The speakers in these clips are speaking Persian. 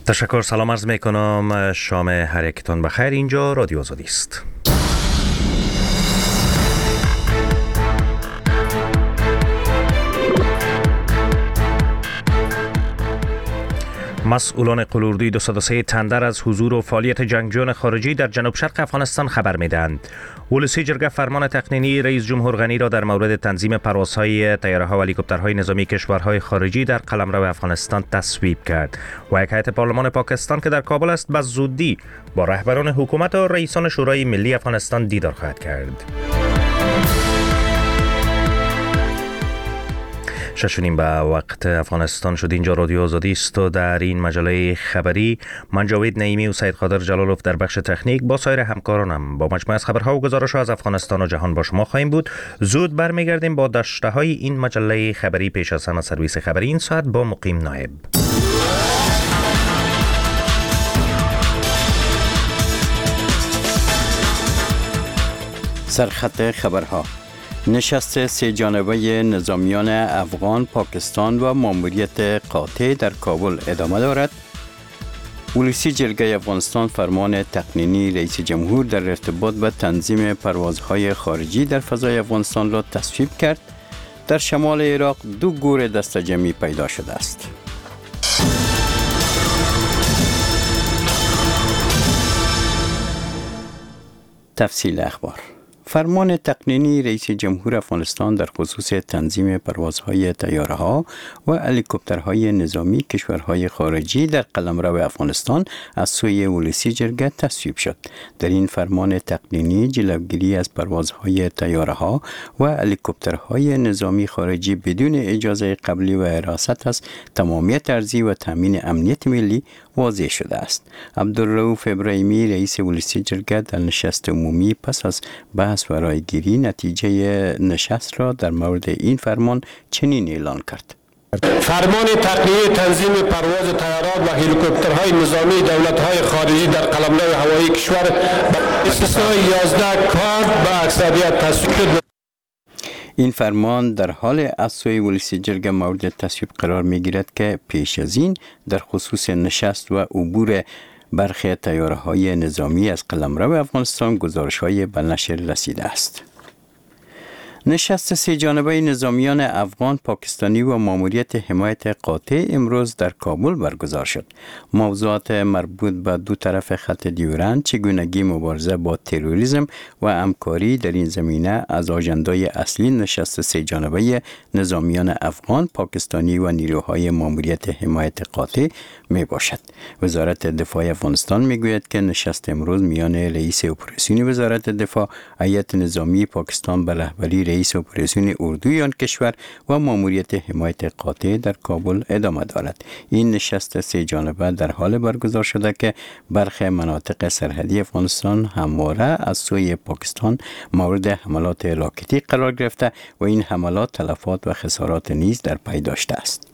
تشکر، سلام عرض می کنم. شام هر یکتان بخیر. اینجا رادیو آزادی است. مسئولان قلوردوی 203 تندر از حضور و فعالیت جنگجویان خارجی در جنوب شرق افغانستان خبر می‌دهند. ولسی جرگه فرمان تقنینی رئیس جمهور غنی را در مورد تنظیم پروازهای طیاره‌ها و هلیکوپترهای نظامی کشورهای خارجی در قلمرو افغانستان تصویب کرد و یک هیئت پارلمان پاکستان که در کابل است به زودی با رهبران حکومت و رئیسان شورای ملی افغانستان دیدار خواهد کرد. 6:30 به وقت افغانستان شد. اینجا رادیو آزادی است و در این مجله خبری من جاوید نعیمی و سید قادر جلالوف در بخش تکنیک با سایر همکارانم با مجموعه از خبرها و گزارش‌ها از افغانستان و جهان با شما خواهیم بود. زود برمیگردیم با داشته‌های این مجله خبری. پیش از همه سرویس خبری این ساعت با مقیم نایب. سرخط خبرها: نشست سه جانبه نظامیان افغان، پاکستان و ماموریت قاطع در کابل ادامه دارد. ولسی جرگه افغانستان فرمان تقنینی رئیس جمهور در ارتباط به تنظیم پروازهای خارجی در فضای افغانستان را تصویب کرد. در شمال عراق 2 گور دسته‌جمعی پیدا شده است. تفصیل اخبار: فرمان تقنینی رئیس جمهور افغانستان در خصوص تنظیم پروازهای طیاره‌ها و هلیکوپترهای نظامی کشورهای خارجی در قلمرو افغانستان از سوی ولسی جرگه تصویب شد. در این فرمان تقنینی جلوگیری از پروازهای طیاره‌ها و هلیکوپترهای نظامی خارجی بدون اجازه قبلی و حراست از تمامیت ارضی و تامین امنیت ملی واضح شده است. عبدالرؤوف ابراهیمی رئیس ولسی جرگه در نشست عمومی پس از بحث و رایگیری نتیجه نشست را در مورد این فرمان چنین اعلان کرد: فرمان تقنینی تنظیم پرواز طیارات و هلیکوپترهای نظامی دولت‌های خارجی در قلمرو هوایی کشور به استثنای 11 کارت به اکثریت تصویب شد. این فرمان در حال از سوی ولسی جرگه مورد تصویب قرار می‌گیرد که پیش از این در خصوص نشست و عبور برخی طیاره‌های نظامی از قلمرو افغانستان گزارش‌های به نشر رسیده است. نشست سه جانبه نظامیان افغان، پاکستانی و ماموریت حمایت قاطع امروز در کابل برگزار شد. موضوعات مربوط به دو طرف خط دیورند، چگونگی مبارزه با تروریسم و همکاری در این زمینه از آژندای اصلی نشست سه جانبه نظامیان افغان، پاکستانی و نیروهای ماموریت حمایت قاطع می باشد. وزارت دفاع افغانستان می گوید که نشست امروز میان رئیس اپراسیون وزارت دفاع، هیئت نظامی پاکستان به رهبری رئیس اپراسیون اردوی آن کشور و ماموریت حمایت قاطع در کابل ادامه دارد. این نشست سه جانبه در حال برگزار شده که برخی مناطق سرحدی افغانستان همواره از سوی پاکستان مورد حملات راکتی قرار گرفته و این حملات تلفات و خسارات نیز در پی داشته است.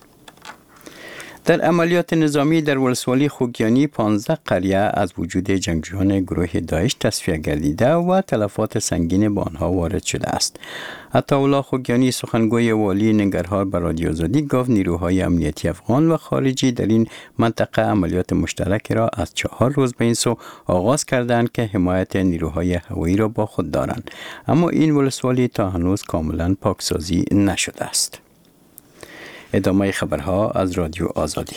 در عملیات نظامی در ولسوالی خوگیانی 15 قریه از وجود جنگجویان گروه داعش تصفیه گردیده و تلفات سنگین به آنها وارد شده است. عطاالله خوگیانی سخنگوی والی ننگرهار به رادیو آزادی گفت نیروهای امنیتی افغان و خارجی در این منطقه عملیات مشترک را از 4 روز به این سو آغاز کردند که حمایت نیروهای هوایی را با خود دارند، اما این ولسوالی تا هنوز کاملا پاکسازی نشده است. ادامه خبرها از رادیو آزادی.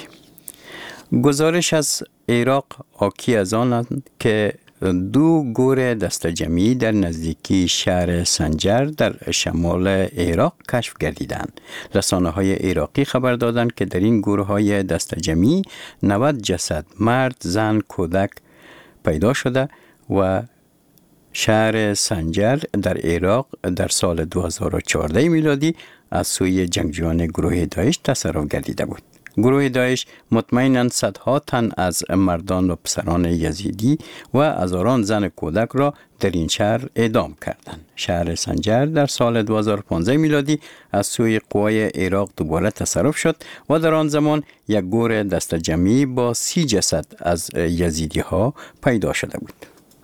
گزارش از عراق حاکی از آن است که 2 گور دسته‌جمعی در نزدیکی شهر سنجر در شمال عراق کشف گردیدند. رسانه‌های عراقی خبر دادند که در این گورهای دسته‌جمعی 90 جسد مرد، زن، کودک پیدا شده و شهر سنجر در عراق در سال 2014 میلادی از سوی جنگجویان گروه داعش تصرف گردیده بود. گروه داعش مطمئناً صدها تن از مردان و پسران یزیدی و هزاران زن کودک را در این شهر اعدام کردند. شهر سنجر در سال 2015 میلادی از سوی قوای عراق دوباره تصرف شد و در آن زمان یک گور دسته‌جمعی با 30 جسد از یزیدی ها پیدا شده بود.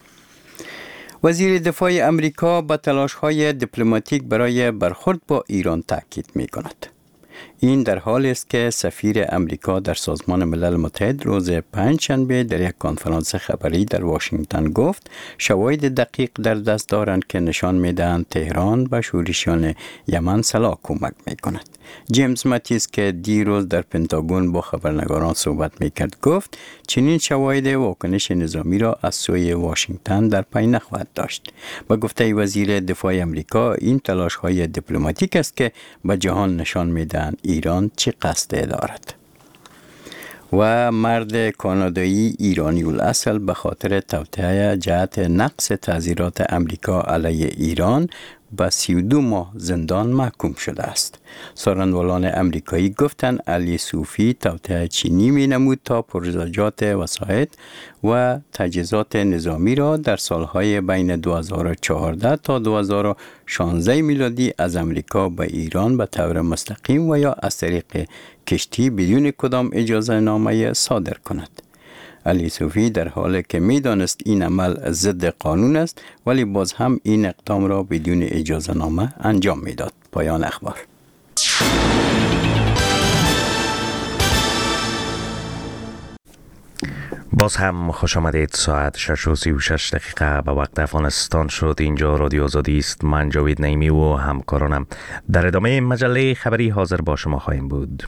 وزیر دفاع امریکا به تلاش‌های دیپلماتیک برای برخورد با ایران تاکید می‌کند. این در حالی است که سفیر امریکا در سازمان ملل متحد روز پنجشنبه در یک کنفرانس خبری در واشنگتن گفت شواهد دقیق در دست دارند که نشان می‌دهند تهران به شورشیان یمن سلاح کمک می‌کند. جیمز ماتیس که دیروز در پنتاگون با خبرنگاران صحبت می‌کرد گفت چنین شواهد واکنش نظامی را از سوی واشنگتن در پی نخواهد داشت. با گفته وزیر دفاع امریکا این تلاش‌های دیپلماتیک است که به جهان نشان می‌دهند ایران چه قصد دارد. و مرد کانادایی ایرانی الاصل به خاطر توطئه جهت نقض تعزیرات امریکا علیه ایران به 32 ماه زندان محکوم شده است. سخنوران امریکایی گفتند علی صوفی توطئه چینی می نمود تا پروژات وسایط و تجهیزات نظامی را در سالهای بین 2014 تا 2016 میلادی از امریکا به ایران به طور مستقیم و یا از طریق کشتی بدون کدام اجازه نامه صادر کند. علی صوفی در حالی که می دانست این عمل ضد قانون است ولی باز هم این اقدام را بدون اجازه نامه انجام می داد. پایان اخبار. باز هم خوش آمدید. ساعت 6:36 به وقت افغانستان شد. اینجا رادیو آزادی است. من جاوید نعیمی و همکارانم در ادامه مجله خبری حاضر با شما خواهیم بود.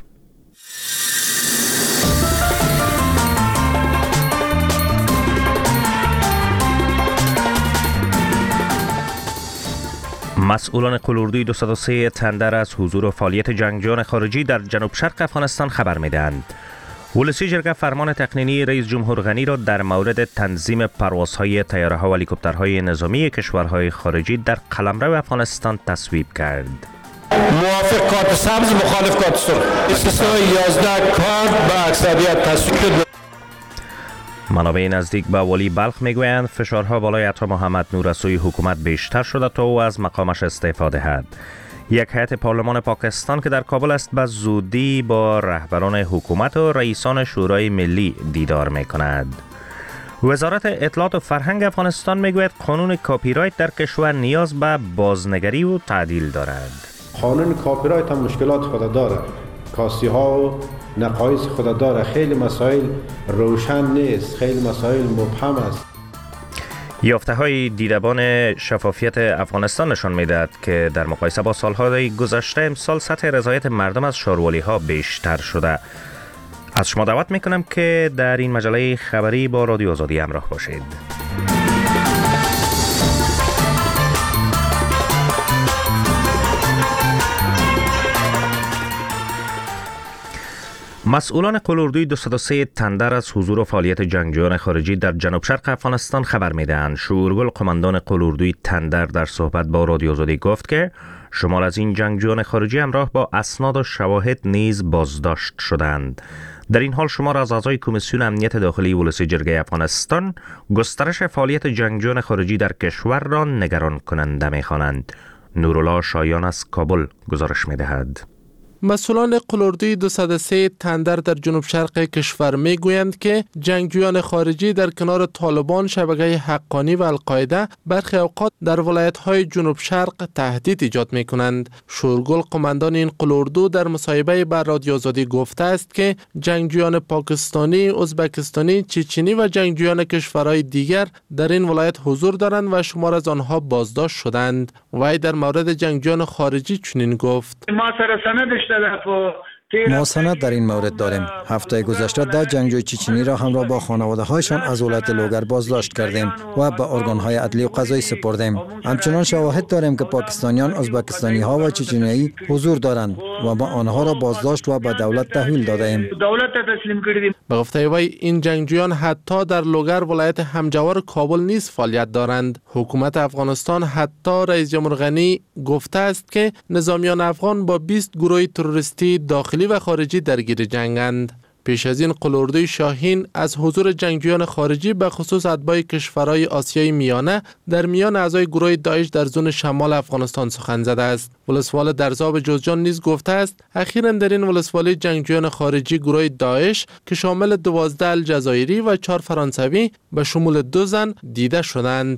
مسئولان قلوردوی 203 تندر از حضور و فعالیت جنگجویان خارجی در جنوب شرق افغانستان خبر می‌دهند. ولسی جرگه فرمان تقنینی رئیس جمهور غنی را در مورد تنظیم پروازهای طیاره‌ها و هلیکوپترهای نظامی کشورهای خارجی در قلمرو افغانستان تصویب کرد. موافق کارت سبز، مخالف کارت سرخ. استثنای 11 کارت به اکثریت تصویب شد. منابع نزدیک به والی بلخ میگویند فشارها بالای عطا محمد نور از سوی حکومت بیشتر شده تا او از مقامش استعفا دهد. یک هیئت پارلمان پاکستان که در کابل است به زودی با رهبران حکومت و رئیسان شورای ملی دیدار میکند. وزارت اطلاعات و فرهنگ افغانستان میگوید قانون کاپی رایت در کشور نیاز به بازنگری و تعدیل دارد. قانون کاپی رایت هم مشکلات خود داره، کاسی ها و نقایص خود داره، خیلی مسائل روشن نیست، خیلی مسائل مبهم است. یافته های دیدبان شفافیت افغانستان نشان میدهد که در مقایسه با سالهای گذشته امسال سطح رضایت مردم از شاروالی ها بیشتر شده. از شما دعوت میکنم که در این مجله خبری با رادیو آزادی همراه باشید. مسئولان قلوردوی 203 تندر از حضور و فعالیت جنگجویان خارجی در جنوب شرق افغانستان خبر میدهند. شورگل قماندان قلوردوی تندر در صحبت با رادیو آزادی گفت که شمار از این جنگجویان خارجی همراه با اسناد و شواهد نیز بازداشت شدند. در این حال شمار از اعضای کمیسیون امنیت داخلی ولسی جرگه افغانستان گسترش فعالیت جنگجویان خارجی در کشور را نگران کننده می‌خوانند. نورالله شایان از کابل گزارش می‌دهد. مسئولان قلوردوی 203 تندر در جنوب شرق کشور می گویند که جنگجویان خارجی در کنار طالبان، شبکه حقانی و القاعده برخی اوقات در ولایت‌های جنوب شرق تهدید ایجاد می کنند. شورگل قماندان این قلوردو در مصاحبه با رادیو آزادی گفته است که جنگجویان پاکستانی، ازبکستانی، چچنی و جنگجویان کشورهای دیگر در این ولایت حضور دارند و شمار از آنها بازداشت شدند. وی در مورد جنگجویان خارجی چنین گفت: ما سند در این مورد داریم. هفته گذشته 10 جنگجوی چچنی را همراه با خانواده‌هایشان از ولایت لوگر بازداشت کردیم و به ارگان‌های عدلی و قضایی سپردیم. همچنان شواهد داریم که پاکستانیان، ازبکستانی‌ها و چچنیایی حضور دارند و ما آنها را بازداشت و به دولت تحویل دادیم. به گفته وی این جنگجویان حتی در لوگر ولایت همجوار کابل نیز فعالیت دارند. حکومت افغانستان حتی رئیس جمهور غنی گفته است که نظامیان افغان با 20 گروه تروریستی داخلی و خارجی درگیر جنگند. پیش از این قلوردوی شاهین از حضور جنگجویان خارجی به خصوص اتباع کشورهای آسیای میانه در میان اعضای گروه داعش در زون شمال افغانستان سخن زده است. ولسوال درزاب جوزجان نیز گفته است اخیراً در این ولسوالی جنگجویان خارجی گروه داعش که شامل 12 الجزایری و 4 فرانسوی به شمول 2 زن دیده شدند.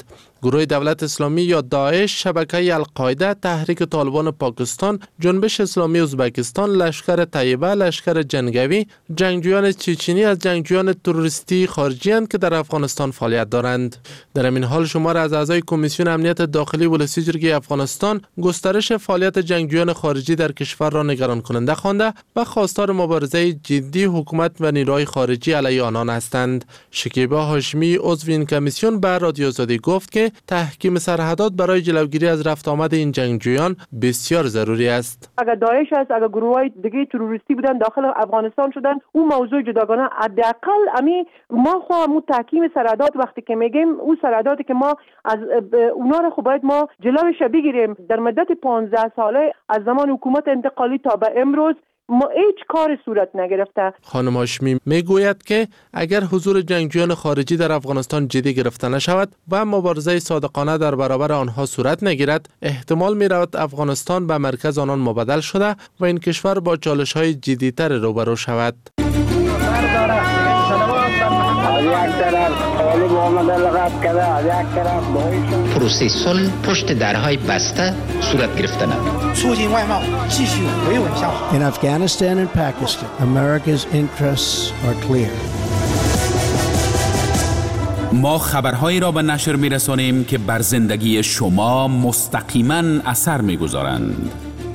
گروه دولت اسلامی یا داعش، شبکه القاعده، تحریک طالبان پاکستان، جنبش اسلامی ازبکستان، لشکر طیبه، لشکر جنگوی، جنگجویان چچنی از جنگجویان تروریستی خارجی اند که در افغانستان فعالیت دارند. در این حال شمار از اعضای کمیسیون امنیت داخلی ولسی جرگه افغانستان گسترش فعالیت جنگجویان خارجی در کشور را نگران کننده خوانده و خواستار مبارزه جدی حکومت و نیروهای خارجی علیه آنان هستند. شکیبا هاشمی عضو این کمیسیون به رادیو آزادی گفت که تحکیم سرحدات برای جلوگیری از رفت آمد این جنگجویان بسیار ضروری است. اگر داعش است، اگر گروه‌های دیگه تروریستی بودن داخل افغانستان شدن، اون موضوع جداگانه. حداقل ما خواهم تحکیم سرحدات وقتی که میگیم اون سرحداتی که ما از اونا رو باید ما جلوش بگیریم. در مدت 15 ساله از زمان حکومت انتقالی تا به امروز ما هیچ کار صورت نگرفته. خانم هاشمی میگوید که اگر حضور جنگجویان خارجی در افغانستان جدی گرفته نشود و مبارزه صادقانه در برابر آنها صورت نگیرد، احتمال می‌رود افغانستان به مرکز آنان مبدل شده و این کشور با چالش‌های جدی‌تر روبرو شود. پروسه صلح پشت درهای بسته صورت گرفتن. In Afghanistan and Pakistan, America's interests are clear. ما خبرهایی را به نشر می‌رسانیم که بر زندگی شما مستقیما اثر می‌گذارند.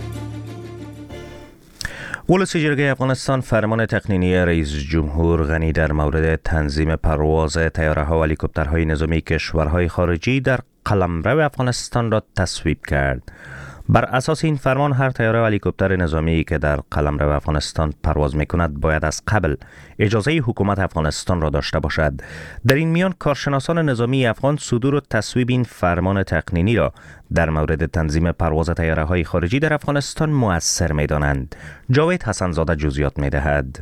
ولسی جرگه افغانستان فرمان تقنینی رئیس جمهور غنی در مورد تنظیم پرواز طیاره‌ها و هلیکوپترهای نظامی کشورهای خارجی در قلمرو افغانستان را تصویب کرد. بر اساس این فرمان هر طیاره و هلیکوپتر نظامی که در قلمرو افغانستان پرواز می‌کند باید از قبل اجازه حکومت افغانستان را داشته باشد. در این میان کارشناسان نظامی افغان صدور و تصویب این فرمان تقنینی را در مورد تنظیم پرواز طیاره‌های خارجی در افغانستان مؤثر می‌دانند. جاوید حسن‌زاده جزئیات می‌دهد.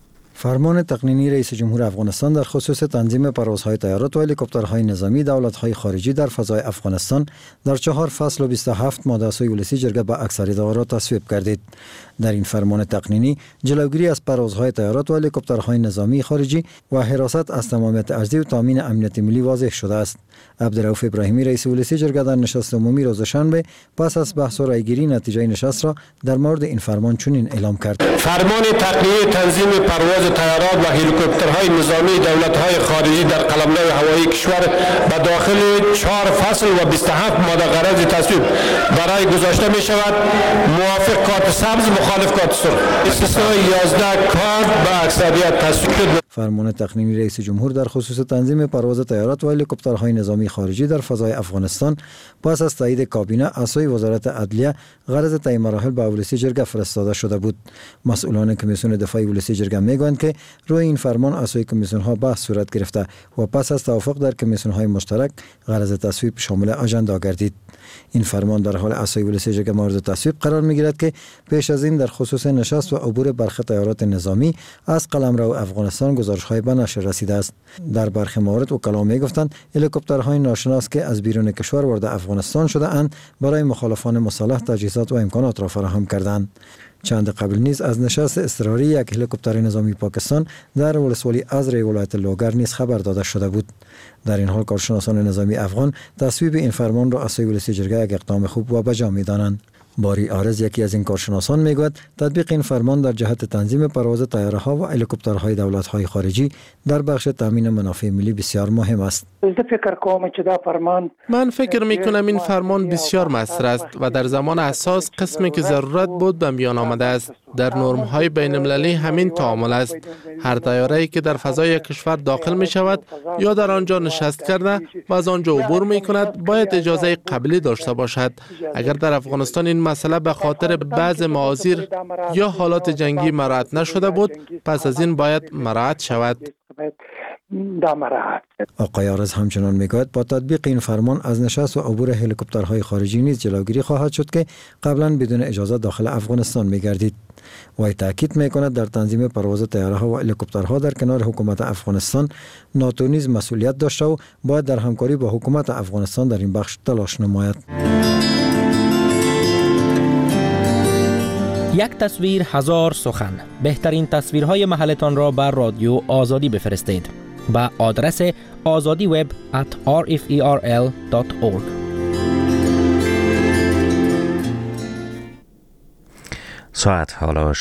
فرمان تقنینی رئیس جمهور افغانستان در خصوص تنظیم پروازهای طیارات و هلیکوپترهای نظامی دولت‌های خارجی در فضای افغانستان در 4 فصل و 27 ماده سوی ولسی جرگه به اکثریت آرا تصویب گردید. در این فرمان تقنینی جلوگیری از پروازهای طیارات و هلیکوپترهای نظامی خارجی و حراست از تمامیت ارضی و تامین امنیت ملی واضح شده است. عبدالرؤوف ابراهیمی رئیس ولسی جرگه در نشست عمومی روز شنبه پس از بحث و رایگیری نتیجه نشست را در مورد این فرمان چنین اعلام کرد. فرمان تقنینی تنظیم پرواز طیارات و هلیکوپترهای نظامی دولت‌های خارجی در قلمرو هوایی کشور به داخل 4 فصل و 27 ماده غرض تصویب برای گذاشته می شود. موافق کارت سبز، مخالف کارت سرخ. استثناء 11 کارت به اکثریت تصویب شد. فرمان تقنینی رئیس جمهور در خصوص تنظیم پرواز طیارات و هلیکوپترهای نظامی خارجی در فضای افغانستان پس از تایید کابینه از سوی وزارت عدلیه غرض طی مراحل به ولسی جرگه فرستاده شده بود. مسئولان کمیسیون دفاعی ولسی جرگه میگویند که روی این فرمان از سوی کمیسیون ها بحث صورت گرفته و پس از توافق در کمیسیون های مشترک غرض تصویب شامل اجندا گردید. این فرمان در حال از سوی ولسی جرگه مورد تصویب قرار میگیرد که پیش از این در خصوص نشست و عبور برخی طیارات نظامی از قلمرو افغانستان گزارش‌های به نشر رسیده است. در برخی موارد وکلا میگفتند هلیکوپترهای ناشناس که از بیرون کشور وارد افغانستان شده اند برای مخالفان مسلح تجهیزات و امکانات را فراهم کردند. چند قبل نیز از نشست اضطراری یک هلیکوپتر نظامی پاکستان در ولسوالی ازری ولایت لوگر نیز خبر داده شده بود. در این حال کارشناسان نظامی افغان تصویب این فرمان را از سوی ولسی جرگه یک اقدام خوب و بجا می‌دانند. باری آرز یکی از این کارشناسان میگوید تطبیق این فرمان در جهت تنظیم پرواز طیاره‌ها و هلیکوپترهای دولت‌های خارجی در بخش تامین منافع ملی بسیار مهم است. من فکر میکنم این فرمان بسیار مؤثر است و در زمان اساس قسمی که ضرورت بود به میان آمده است. در نرم‌های بین‌المللی همین تعامل است. هر طیاره‌ای که در فضای کشور داخل می شود یا در آنجا نشست کرده و از آنجا عبور می کند باید اجازه قبلی داشته باشد. اگر در افغانستان این مسئله به خاطر بعض معاذیر یا حالات جنگی مراعات نشده بود، پس از این باید مراعات شود. آقای آرز همچنان میگوید با تطبیق این فرمان از نشست و عبور هلیکوپترهای خارجی نیز جلوگیری خواهد شد که قبلا بدون اجازه داخل افغانستان میگردید. و تاکید میکند در تنظیم پرواز طیاره‌ها و هلیکوپترها در کنار حکومت افغانستان ناتو نیز مسئولیت داشته و باید در همکاری با حکومت افغانستان در این بخش تلاش نماید. یک تصویر هزار سخن. بهترین تصویرهای محلتان را بر رادیو آزادی بفرستید. با آدرس azadiweb@rferl.org. ساعت حالا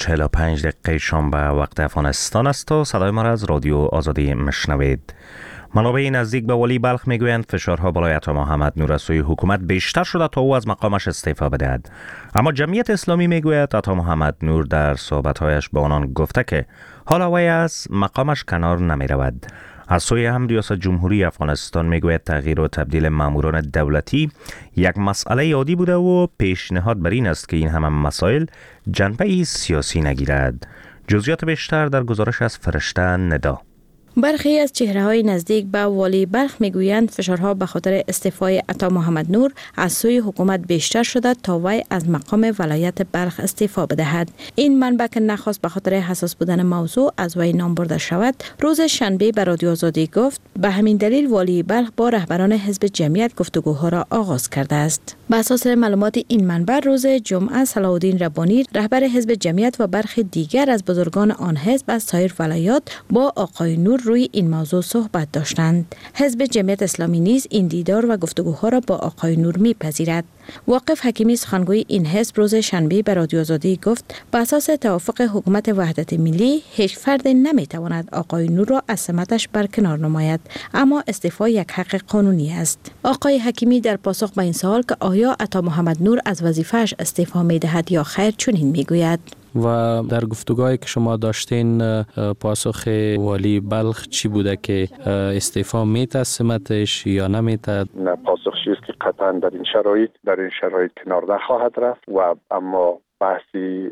6:45 شنبه وقت افغانستان است و صدای ما را از رادیو آزادی مشنوید. منابع نزدیک به ولی بلخ میگویند فشارها بالای عطا محمد نور از سوی حکومت بیشتر شده تا او از مقامش استعفا بدهد. اما جمعیت اسلامی میگوید عطا محمد نور در صحبت‌هایش به آنان گفته که حالا وی از مقامش کنار نمی رود. از سوی هم ریاست جمهوری افغانستان میگوید تغییر و تبدیل ماموران دولتی یک مسئله عادی بوده و پیشنهاد بر این است که این همه مسائل جنبه سیاسی نگیرد. جزئیات بیشتر در گزارش از فرشته ندا. برخی از چهره‌های نزدیک به والی بلخ میگویند فشارها به خاطر استعفای عطا محمد نور از سوی حکومت بیشتر شده تا وی از مقام ولایت بلخ استعفا بدهد. این منبع که نخواست به خاطر حساس بودن موضوع از وی نام برده شود، روز شنبه به رادیو آزادی گفت به همین دلیل والی بلخ با رهبران حزب جمعیت گفتگوها را آغاز کرده است. بر اساس معلومات این منبع روز جمعه صلاح‌الدین ربانی رهبر حزب جمعیت و برخی دیگر از بزرگان آن حزب از سایر ولایات با آقای نور روی این موضوع صحبت داشتند. حزب جمعیت اسلامی نیز این دیدار و گفتگوها را با آقای نور می‌پذیرد. واقف حکیمی سخنگوی این حزب روز شنبه به رادیو آزادی گفت بر اساس توافق حکومت وحدت ملی هیچ فرد نمی‌تواند آقای نور را از سمتش برکنار نماید، اما استعفا یک حق قانونی است. آقای حکیمی در پاسخ به این سوال که آیا عطا محمد نور از وظیفه‌اش استعفا می‌دهد یا خیر چنین می‌گوید. و در گفتگوهایی که شما داشتین پاسخ والی بلخ چی بوده که استعفا میده سمتش یا نمیده؟ پاسخش است که قطعا در این شرایط کنار نخواهد رفت و اما بحثی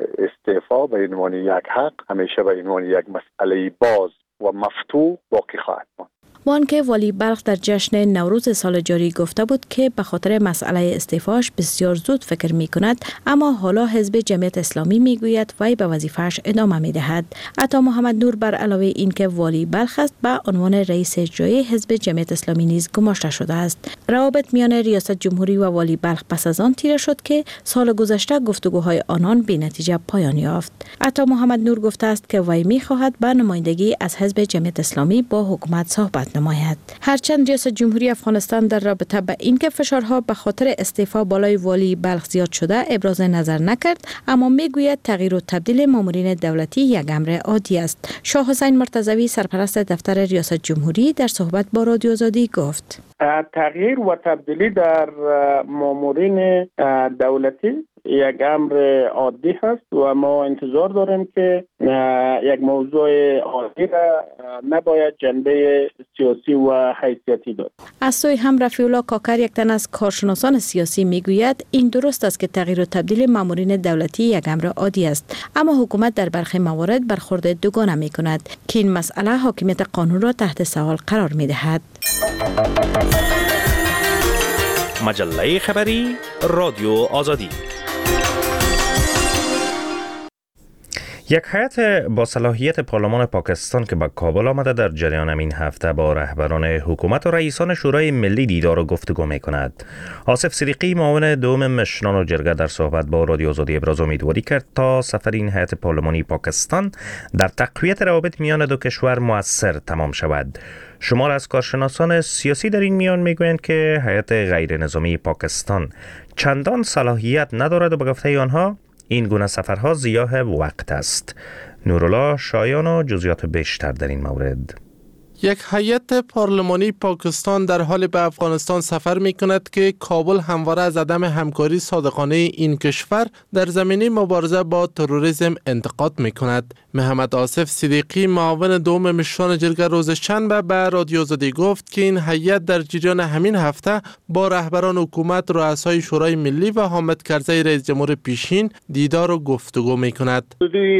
استعفا به عنوان یک حق همیشه به عنوان یک مسئله باز و مفتوح باقی خواهد ماند. وان که والی بلخ در جشن نوروز سال جاری گفته بود که به خاطر مسئله استعفاش بسیار زود فکر می کند، اما حالا حزب جمعیت اسلامی می گوید وی به وظیفه‌اش ادامه می دهد. عطا محمد نور بر علاوه این که والی بلخ است به عنوان رئیس اجرایی حزب جمعیت اسلامی نیز گماشته شده است. روابط میان ریاست جمهوری و والی بلخ پس از آن تیره شد که سال گذشته گفتگوهای آنان بی نتیجه پایان یافت. عطا محمد نور گفته است که وی می خواهد به نمایندگی از حزب جمعیت اسلامی با حکومت صحبت نماید. هرچند ریاست جمهوری افغانستان در رابطه با اینکه فشارها به خاطر استعفا بالای والی بلخ زیاد شده ابراز نظر نکرد، اما میگوید تغییر و تبدیل مامورین دولتی یک امر عادی است. شاه حسین مرتضوی سرپرست دفتر ریاست جمهوری در صحبت با رادیو آزادی گفت تغییر و تبدیلی در مامورین دولتی یک امر عادی هست و ما انتظار داریم که یک موضوع عادی را نباید جنبه سیاسی و حیثیتی داشت. از سوی هم رفیع الله کاکر یک تن از کارشناسان سیاسی میگوید این درست است که تغییر و تبدیل مامورین دولتی یک امر عادی است، اما حکومت در برخی موارد برخورد دوگانه میکند که این مسئله حاکمیت قانون را تحت سوال قرار میدهد. مجله خبری رادیو آزادی. یک هیئت با صلاحیت پارلمان پاکستان که به کابل آمده در جریان این هفته با رهبران حکومت و رئیسان شورای ملی دیدار و گفتگو می کند. آصف صدیقی معاون دوم مشران و جرگه در صحبت با رادیو آزادی ابراز امیدواری کرد تا سفر این هیئت پارلمانی پاکستان در تقویت روابط میان دو کشور مؤثر تمام شود. شمار از کارشناسان سیاسی در این میان میگویند که هیئت غیر نظامی پاکستان چندان صلاحیت ندارد و به گفته آنها این گونه سفرها ضیاع وقت است. نورالله شایان و جزئیات بیشتر در این مورد. یک هیئت پارلمانی پاکستان در حال به افغانستان سفر می کند که کابل همواره از عدم همکاری صادقانه این کشور در زمینه مبارزه با تروریسم انتقاد می کند. محمد آصف صدیقی معاون دوم مشران جرگه روز شنبه به رادیو آزادی گفت که این هیئت در جریان همین هفته با رهبران حکومت، رؤسای شورای ملی و حامد کرزی رئیس جمهور پیشین دیدار و گفتگو می کند.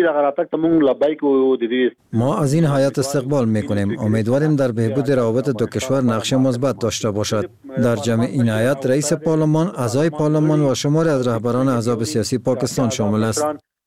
ما از این هیئت استقبال می کنیم. امیدواریم در بهبود روابط دو کشور نقش مثبت داشته باشد. در جمع این هیئت رئیس پارلمان، اعضای پارلمان و شماری از رهبران احزاب سیاسی پاکستان شامل است.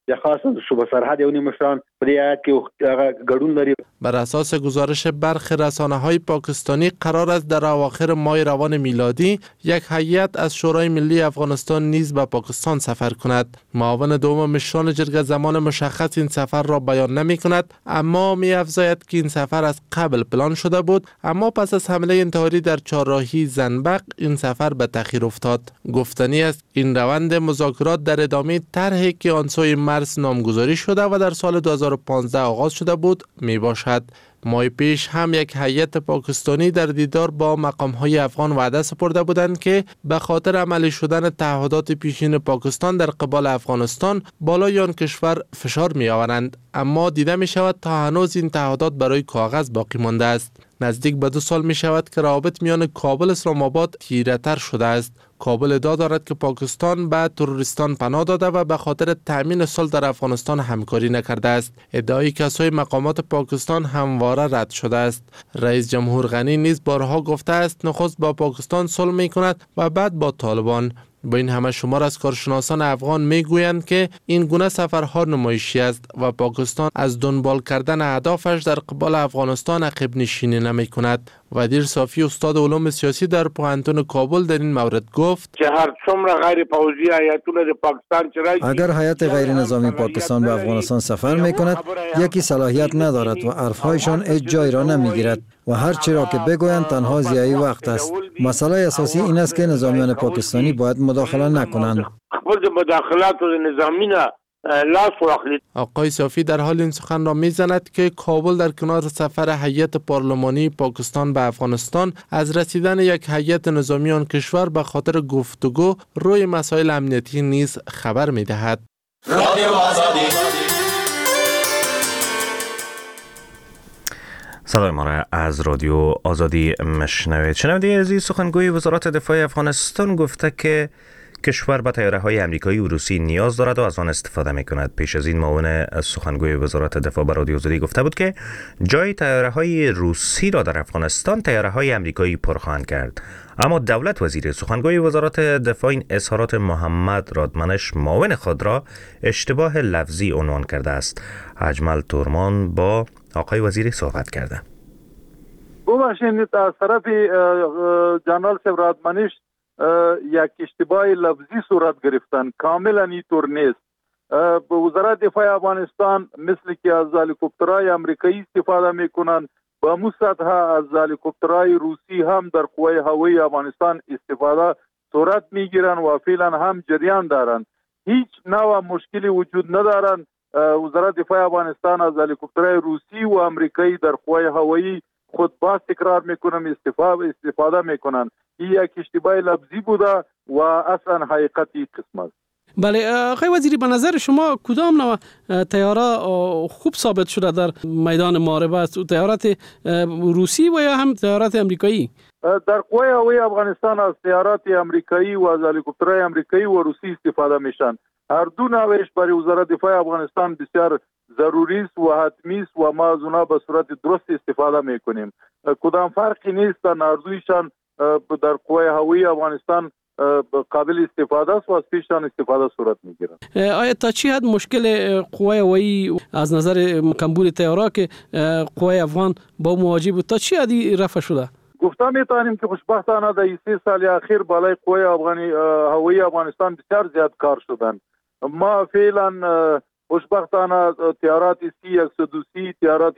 یا خاصه شبه سرحد یو مشران په دې آیات کې ګډون لري. بر اساس گزارش برخی رسانه‌های پاکستانی قرار است در اواخر ماه روان میلادی یک هیئت از شورای ملی افغانستان نیز به پاکستان سفر کند. معاون دوم مشران جرگه زمان مشخص این سفر را بیان نمی‌کند، اما می‌افزاید که این سفر از قبل پلان شده بود، اما پس از حمله انتحاری در چهارراهی زنبق این سفر به تأخیر افتاد. گفتنی است این روند مذاکرات در ادامه طرحی که آن سوی مرز نامگذاری شده و در سال 2015 آغاز شده بود می باشد. ماه پیش هم یک هیئت پاکستانی در دیدار با مقام‌های افغان وعده سپرده بودند که به خاطر عملی شدن تعهدات پیشین پاکستان در قبال افغانستان بالای آن کشور فشار می‌آورند، اما دیده می‌شود تا هنوز این تعهدات برای کاغذ باقی مانده است. نزدیک به 2 سال می شود که روابط میان کابل اسلام آباد تیره‌تر شده است. کابل ادعا دارد که پاکستان به تروریستان پناه داده و به خاطر تأمین صلح در افغانستان همکاری نکرده است. ادعای کسای مقامات پاکستان همواره رد شده است. رئیس جمهور غنی نیز بارها گفته است نخست با پاکستان صلح می کند و بعد با طالبان. با این همه شمار از کارشناسان افغان میگویند که این گونه سفرها نمایشی است و پاکستان از دنبال کردن اهدافش در قبال افغانستان عقب نشینی نمی کند. ودیر صافی استاد علوم سیاسی در پوهنتون کابل در این مورد گفت که هر څومره غیر پوځي هیئتونه د پاکستان چرای اگر هیئت غیر نظامی پاکستان به افغانستان سفر می کند یکی صلاحیت ندارد و حرفهایشان هیچ جای را نمیگیرد و هر چی را که بگویند تنها ضیاعی وقت است. مسئله اساسی این است که نظامیان پاکستانی باید مداخله نکنند. خپل مداخلات نظامی نه آقای صافی در حال این سخن را میزند که کابل در کنار سفر هیئت پارلمانی پاکستان به افغانستان از رسیدن یک هیئت نظامی آن کشور به خاطر گفتگو روی مسائل امنیتی نیز خبر میدهد. صدای ما را از رادیو آزادی مشنوید. شنونده عزیز، سخنگوی وزارت دفاع افغانستان گفته که کشور به طیاره‌های آمریکایی و روسی نیاز دارد و از آن استفاده می‌کند. پیش از این معاون سخنگوی وزارت دفاع به رادیو آزادی گفته بود که جای طیاره‌های روسی را در افغانستان طیاره‌های آمریکایی پر خواهند کرد. اما دولت وزیر سخنگوی وزارت دفاع این اظهارات محمد رادمنش معاون خود را اشتباه لفظی عنوان کرده است. اجمل تورمان با آقای وزیر صحبت کرده. ببخشید از طرف جنرال رادمنش یک اشتباه لفظی صورت گرفتن، کاملا اینطور نیست. وزارت دفاع افغانستان مثل که از هلیکوپترهای آمریکایی استفاده میکنن، با همون سطح از هلیکوپترهای روسی هم در قوای هوایی افغانستان استفاده صورت میگیرن و فعلا هم جریان دارن. هیچ نوع مشکلی وجود ندارن. وزارت دفاع افغانستان از هلیکوپترهای روسی و آمریکایی در قوای هوایی خود باز تکرار میکنم استفاده میکنن. این یک اشتباه لفظی بوده و اصلا حقیقتی قسم است. بله آقای وزیری، به نظر شما کدام نوع طیاره خوب ثابت شده در میدان محاربه است؟ طیارات روسی و یا هم طیارات آمریکایی؟ در قوای هوایی افغانستان از طیارات آمریکایی و از هلیکوپترهای آمریکایی و روسی استفاده میشن. هر دو نوعش برای وزارت دفاع افغانستان بسیار ضروری است و حتمی است و ما از اونها به صورت درست استفاده میکنیم. کدام فرقی نیست، در هر دویشان در قوای هوایی افغانستان قابل استفاده است و از پیشان استفاده صورت میگیرند. آیا تا چی حد مشکل قوای هوایی از نظر کمبود طیاره که قوای افغان با مواجه بود تا چی حدی رفع شده؟ گفته میتونیم که خوشبختانه در 3 سال اخیر بالای قوای هوایی افغانستان بسیار زیاد کار شدن. ما فعلا خوشبختانه طیارات C-130، طیارات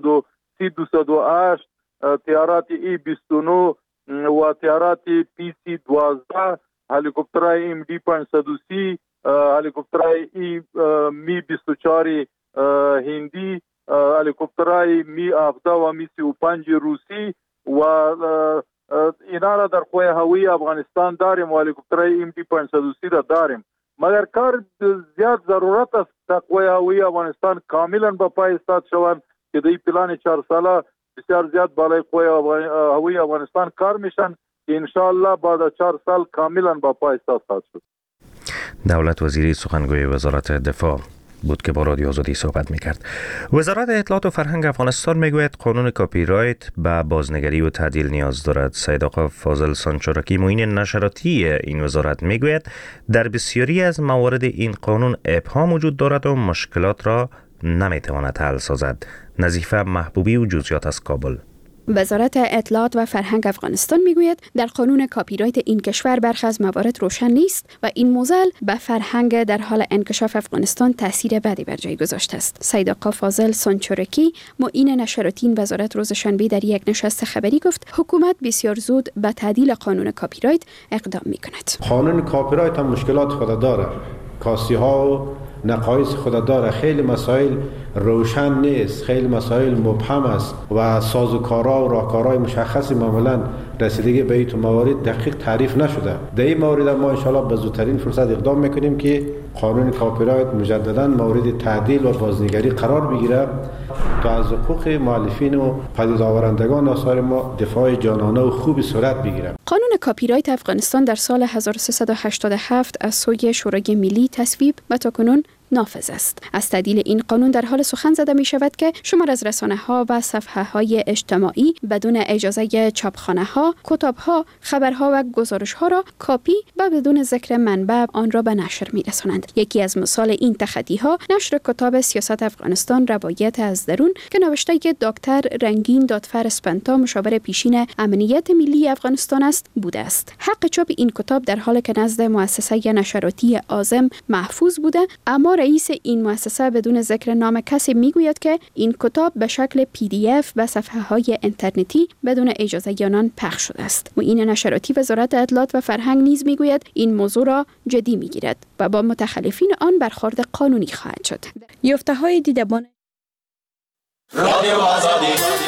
208، طیارات E-29 و طیارات PC-12، هلیکوپترهای MD-530، هلیکوپترهای می-24 هندی، هلیکوپترهای می-17 و می-35 روسی و اینا را در قوای هوایی افغانستان داریم و هلیکوپترهای MD-530 را داریم. مگر کار زیاد ضرورت است تا قوای هوایی افغانستان کاملا به پای استاد شوند که در پلان 4 ساله بسیار زیاد بالای قوای هوایی افغانستان کار میشن که انشاءالله بعد از 4 سال کاملا به پای استاد شد. دولت وزیری سخنگوی وزارت دفاع بود که با رادیو آزادی صحبت میکرد. وزارت اطلاعات و فرهنگ افغانستان میگوید قانون کپی رایت به بازنگری و تعدیل نیاز دارد. سید آقا فاضل سانچورکی معین نشراتی این وزارت میگوید در بسیاری از موارد این قانون ابهام وجود دارد و مشکلات را نمیتواند حل سازد. نظیفه محبوبی و جزئیات از کابل. وزارت اطلاعات و فرهنگ افغانستان میگوید در قانون کپی رایت این کشور برخی از موارد روشن نیست و این موزل به فرهنگ در حال انکشاف افغانستان تاثیر بدی بر جای گذاشته است. سید آقا فاضل سانچورکی معین نشراتی این وزارت روز شنبه در یک نشست خبری گفت حکومت بسیار زود به تعدیل قانون کپی رایت اقدام میکند. قانون کپی رایت هم مشکلات خود داره، کاسی ها و نقایص خود داره، خیلی مسائل روشن نیست، خیلی مسائل مبهم است و سازوکارها و راهکارهای مشخصی معمولا رسیدگی به این موارد دقیق تعریف نشده. در این مورد ما ان شاءالله به زودترین فرصت اقدام میکنیم که قانون کپی رایت مجددا مورد تعدیل و بازنگری قرار بگیره تا از حقوق مؤلفین و پدید آورندگان آثار ما دفاع جانانه و خوبی صورت بگیره. قانون کپی رایت افغانستان در سال 1387 از سوی شورای ملی تصویب و تاکنون نافذ است. از تعدیل این قانون در حال سخن زده می شود که شمار از رسانه ها و صفحه های اجتماعی بدون اجازه چاپخانه ها، کتاب ها، خبرها و گزارش ها را کاپی و بدون ذکر منبع آن را به نشر می رسانند. یکی از مثال این تخطی ها نشر کتاب سیاست افغانستان روایت از درون که نوشته که دکتر رنگین دادفر اسپنتا مشاور پیشین امنیت ملی افغانستان است بوده است. حق چاپ این کتاب در حالی که نزد مؤسسه نشراتی عازم محفوظ بوده، اما رئیس این مؤسسه بدون ذکر نام کسی میگوید که این کتاب به شکل PDF به صفحه‌های اینترنتی بدون اجازه آنان پخش شده است. معین نشراتی وزارت اطلاعات و فرهنگ نیز میگوید این موضوع را جدی میگیرد و با متخلفین آن برخورد قانونی خواهد شد. یافته‌های دیدبان رادیو آزادی.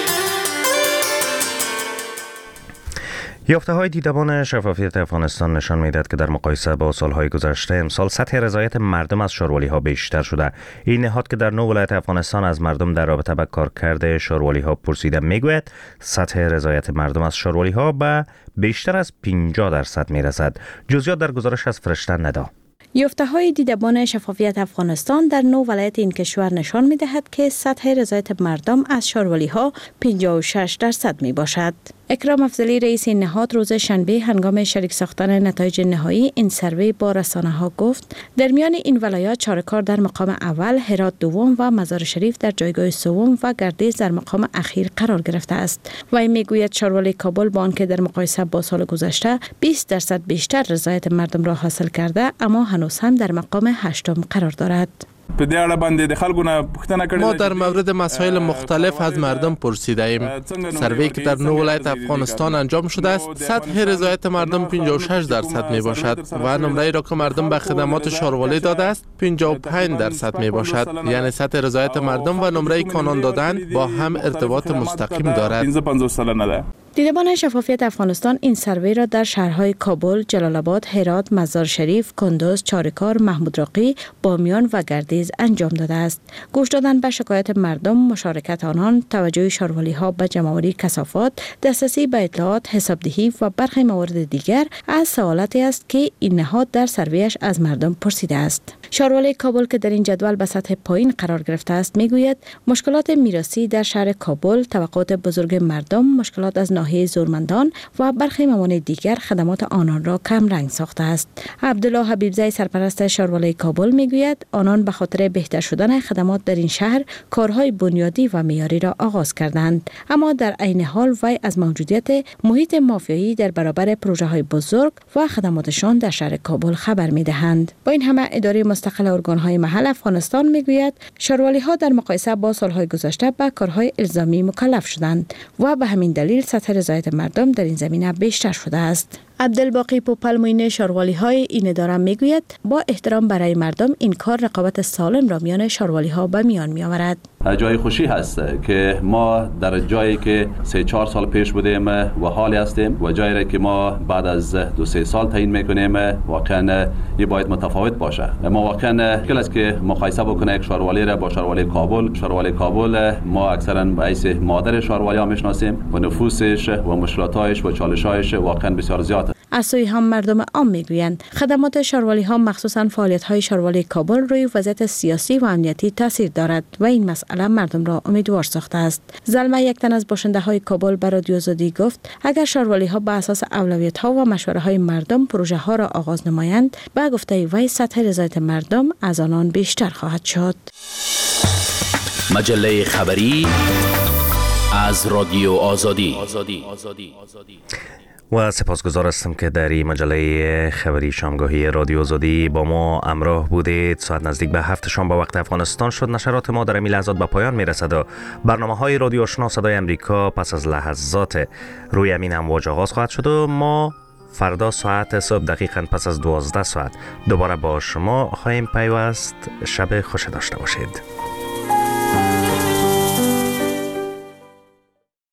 یافته‌های دیدبان شفافیت افغانستان نشان می‌دهد که در مقایسه با سال‌های گذشته امسال سطح رضایت مردم از شاروالی‌ها بیشتر شده. این نهاد که در 9 ولایت افغانستان از مردم در رابطه با کارکرد شاروالی‌ها پرسیده می‌گوید سطح رضایت مردم از شاروالی‌ها به بیشتر از 50% می‌رسد. جزئیات در گزارش از فرشته ندا. یافته‌های دیدبان شفافیت افغانستان در 9 ولایت این کشور نشان می‌دهد که سطح رضایت مردم از شاروالی‌ها 56% میباشد. اکرام افضلی رئیس این نهاد روز شنبه هنگام شریک ساختن نتایج نهایی این سروی با رسانه‌ها گفت در میان این ولایات چارکار در مقام اول، هرات دوم و مزار شریف در جایگاه سوم و گردیز در مقام اخیر قرار گرفته است. وی میگوید شاروالی کابل با آنکه در مقایسه با سال گذشته 20% بیشتر رضایت مردم را حاصل کرده، اما هنوز هم در مقام 8م قرار دارد. ما در مورد مسائل مختلف از مردم پرسیده ایم. سروی که در 9 ولایت افغانستان انجام شده است، سطح رضایت مردم 56% می باشد و نمره را که مردم به خدمات شاروالی داده است 55% می باشد. یعنی سطح رضایت مردم و نمره کانون دادن با هم ارتباط مستقیم دارد. دیدبان شفافیت افغانستان این سروی را در شهرهای کابل، جلال آباد، هرات، مزار شریف، کندوز، چارکار، محمود راقی، بامیان و گردیز انجام داده است. گوش دادن به شکایت مردم، مشارکت آنان، توجه شاروالی‌ها به جمع‌آوری کثافات، دسترسی به اطلاعات، حسابدهی و برخی موارد دیگر از سوالاتی است که این نهاد در سرویش از مردم پرسیده است. شاروالی کابل که در این جدول به سطح پایین قرار گرفته است میگوید مشکلات میراثی در شهر کابل، توقعات بزرگ مردم، مشکلات از ناحیه زورمندان و برخی موانع دیگر خدمات آنان را کم رنگ ساخته است. عبدالله حبیبزی سرپرست شاروالی کابل میگوید آنان به خاطر بهتر شدن خدمات در این شهر کارهای بنیادی و معیاری را آغاز کردند، اما در عین حال وی از موجودیت محیط مافیایی در برابر پروژه های بزرگ و خدماتشان در شهر کابل خبر میدهند. با این همه اداره مستقل ارگان‌های محل افغانستان میگوید شاروالی‌ها در مقایسه با سال‌های گذشته به کارهای الزامی مکلف شدند و به همین دلیل سطح رضایت مردم در این زمینه بیشتر شده است. عبدالباقی پوپل معین شاروالی‌های این اداره میگوید با احترام برای مردم این کار رقابت سالم را میان شاروالی‌ها به میان می‌آورد. جای خوشی هست که ما در جایی که 3-4 سال پیش بودیم و حالی هستیم و جایی را که ما بعد از 2-3 سال تعیین میکنیم واقعا یه باید متفاوت باشه. ما واقعا مشکل است که مقایسه بکنه یک شاروالی را با شاروالی کابل. شاروالی کابل ما اکثرا به حیث مادر شاروالی‌ها میشناسیم و نفوسش و مشکلاتش و چالش‌هاش واقعا بسیار زیاد. از سوی هم مردم عام میگویند خدمات شاروالی ها مخصوصا فعالیت های شاروالی کابل روی وضعیت سیاسی و امنیتی تاثیر دارد و این مسئله مردم را امیدوار ساخته است. زلمه، یک تن از باشنده های کابل، به رادیو آزادی گفت اگر شاروالی ها به اساس اولویت ها و مشوره های مردم پروژه ها را آغاز نمایند، به گفته وی سطح رضایت مردم از آنان بیشتر خواهد شد. مجله خبری از رادیو آزادی. و سپاسگزار هستم که در این مجله خبری شامگاهی رادیو آزادی با ما همراه بودید. ساعت نزدیک به 7 شام با وقت افغانستان شد. نشرات ما در این لحظات به پایان میرسد و برنامه های رادیو آشنا صدای امریکا پس از لحظات روی همین امواج آغاز خواهد شد و ما فردا ساعت صبح دقیقاً پس از 12 ساعت دوباره با شما خواهیم پیوست. شب خوش داشته باشید.